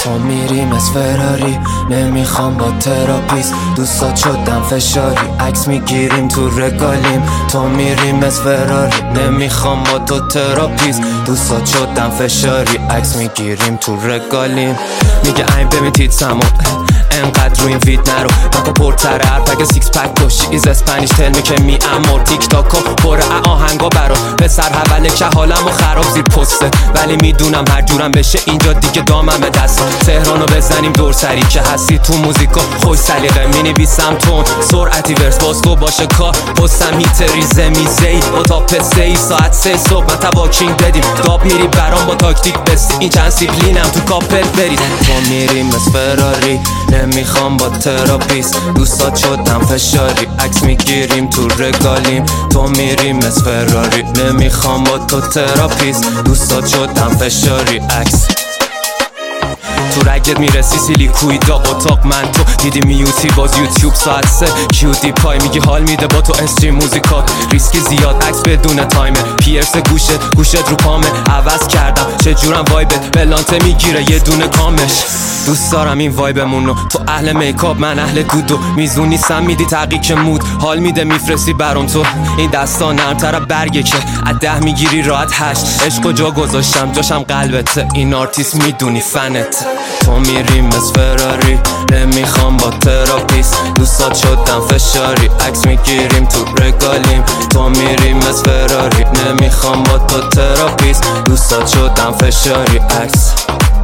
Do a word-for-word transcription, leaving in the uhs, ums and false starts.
تو میریم از فراری، نمیخوام با تراپیست. دوستات شدم فشاری، عکس میگیریم تو رگالیم. تو میریم از فراری، نمیخوام با تو تراپیست. دوستات شدم فشاری، عکس میگیریم تو رگالیم. میگه این ببین تیت سمون انقدر روی این وید نرو. مکا پرتره هر پک سیکس پک و شیز اسپانیش تل می که می امور تیک تاکو پر آهنگا برا پسر حوله که حالم و خراب زیر پسته. ولی میدونم هر جورم بشه اینجا دیگه دامم دست. تهرانو بزنیم دور سری که هستی تو موزیکا خوش سلیقه می نویسم تون سرعتی ورس باز تو باشه کار پستم هیت ریزه میزه ای با تا پسته ای ساعت سه صبح من تواکینگ بدیم داب میری برام با تاکتیک بستی این چند سیپلینم تو کاپل برید. تو میریم از فراری، نمیخوام با تراپیست. دوستات شدم فشاری، عکس میگیریم تو رگالیم. تو میریم از فراری، نمیخوام با تو تراپیست. دوستات شدم فشاری، عکس تو رگت میرسی سیلیکوی دا اتاق من تو دیدی میوتی باز یوتیوب ساعت سه کیودی پای میگی حال میده با تو استریم موزیکات ریسکی زیاد عکس بدون تایمه پیرس گوشت گوشت رو پامه عوض کردم چجورم وایبت بلانته میگیره یه دونه کامش. دوست دارم این وایبمونو تو اهل میکاپ من اهل دودو میزون نیستم میدی تحقیق مود حال میده میفرستی برام تو این دستا نرمتره برگه که از ده میگیری راحت هشت عشقو جا گذاشتم جاشم قلبته این آرتیست میدونی فنت. تو میریم از فراری، نمیخوام با تراپیست. دوستات شدم فشاری، عکس میگیریم تو رگالیم. تو میریم از فراری، نمیخوام با تو تراپیست. دوستات شدم فشاری، عکس